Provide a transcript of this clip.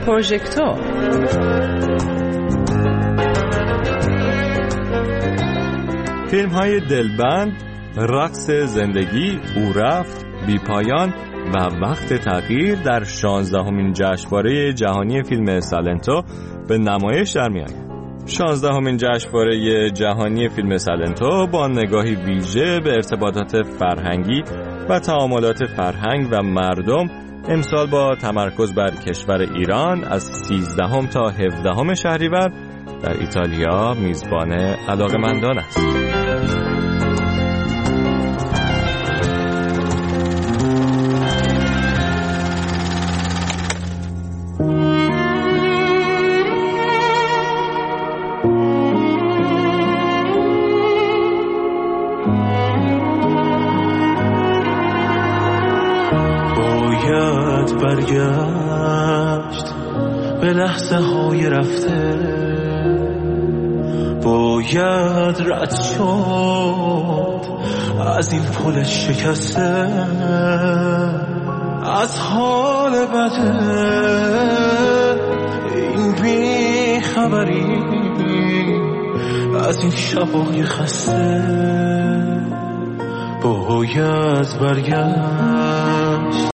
پروژکتور. فیلم های دلبند، رقص زندگی، او رفت، بی پایان و وقت تغییر در 16مین جشنواره جهانی فیلم سالنتو به نمایش در می‌آید. 16مین جشنواره جهانی فیلم سالنتو با نگاهی ویژه به ارتباطات فرهنگی و تعاملات فرهنگ و مردم امسال با تمرکز بر کشور ایران از 13 تا 17 شهریور در ایتالیا میزبان علاقه‌مندان است. برگشت به لحظه های رفته، باید رد شد از این پل شکسته، از حال بده این بی خبری، از این شبای خسته، باید برگشت